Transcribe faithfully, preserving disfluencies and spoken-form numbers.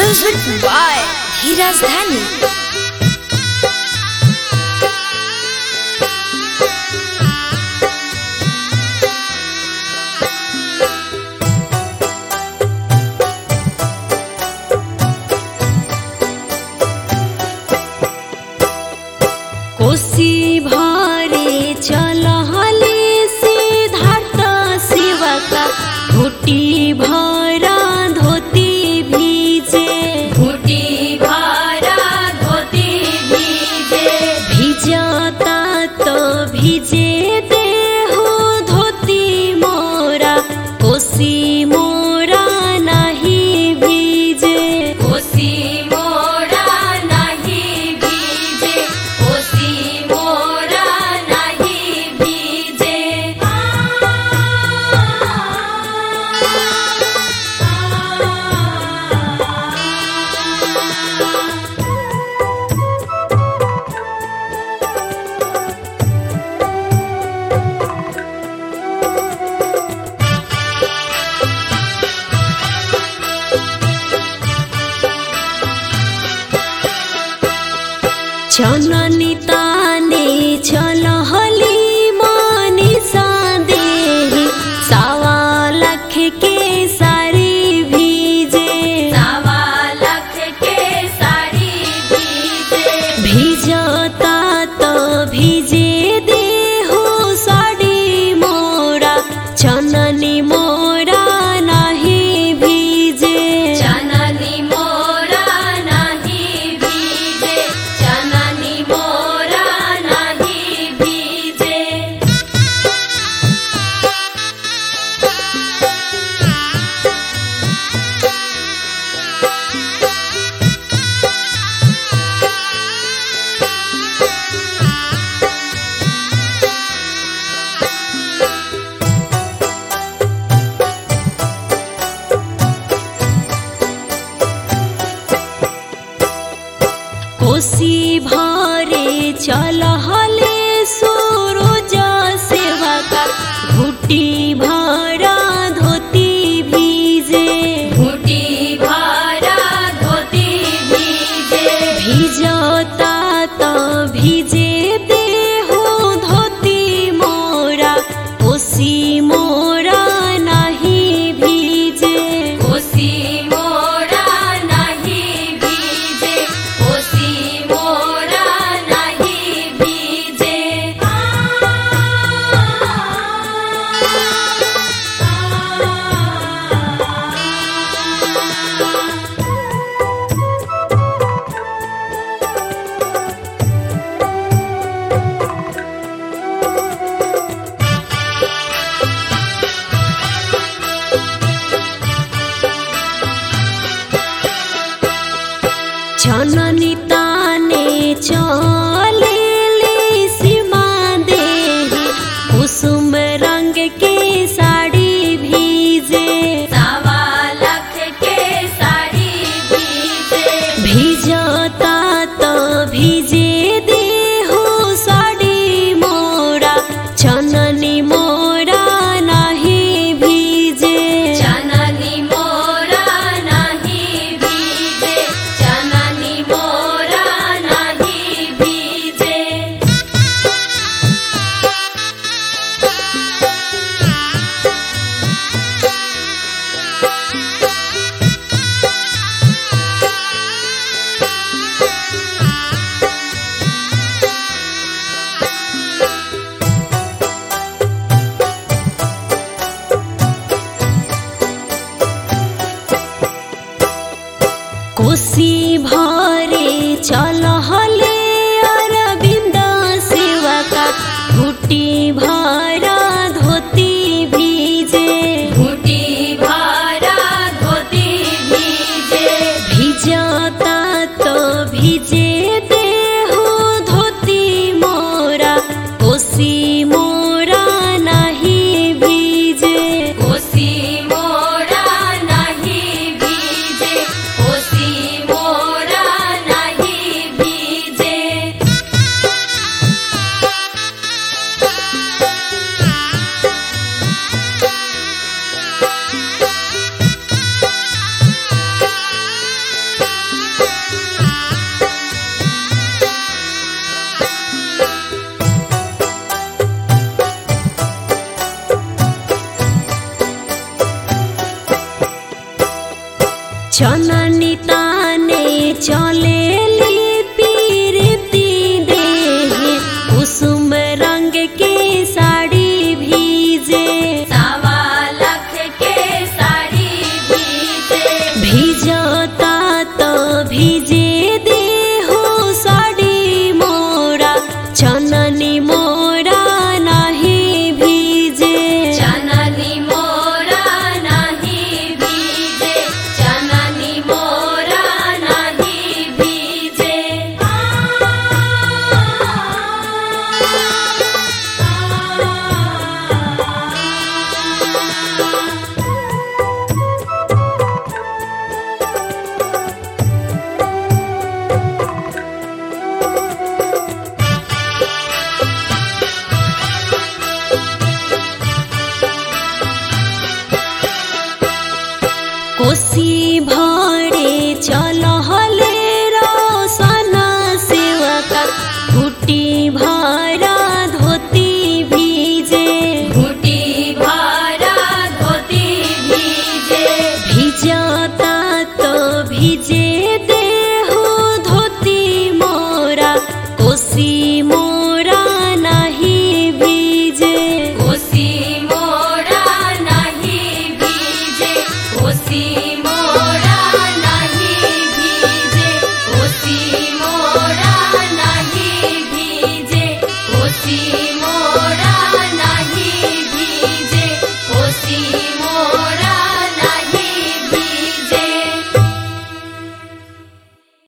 Music by Dheeraj Dhani. कोसी भरे चलहले सिद्धार्थ सेवका घुटी भरा धोती भीजे घुटी भरा धोती भीजे भिजता तो भीजे देहो धोती मोरा कोसी मोरा नहीं भीजे कोसी मोरा नहीं भीजे कोसी मोरा नहीं भीजे जननी ताने चलहली मनीषा देहि सवा लाख के साड़ी भीजे सवा लाख के साड़ी भीजे भिजता तो भीजे देहो साड़ी मोरा जननी मोरा नहीं भीजे जननी मोरा नहीं भीजे जननी मोरा नहीं भीजे कोसी भरे चलहले सूरज सेवका घुटी भरा धोती भीजे घुटी भरा धोती भीजे भिजता तो भीजे देहो धोती मोरा कोसी मोरा नहीं भीजे कोसी मोरा नहीं भीजे कोसी मोरा नहीं भीजे जननी ताने चलेले सीमा देहि कुसुम रंग के साड़ी भीजे सवा लाख के साड़ी भीजे भिजता तो भीजे देहो साड़ी मोरा जननी मोरा नहीं भीजे जननी मोरा नहीं भीजे जननी मोरा चननी ताने चलेली पीरती देहि कुसुम रंग के साड़ी भीजे सवा लाख के साड़ी भीजे भीजता तो भीजे देहो साड़ी मोरा चननी मोरा नहीं भीजे चननी मोरा नहीं भीजे चननी मोरा नहीं भीजे कोसी भरे चलहले रोशन सेवका कुटी भर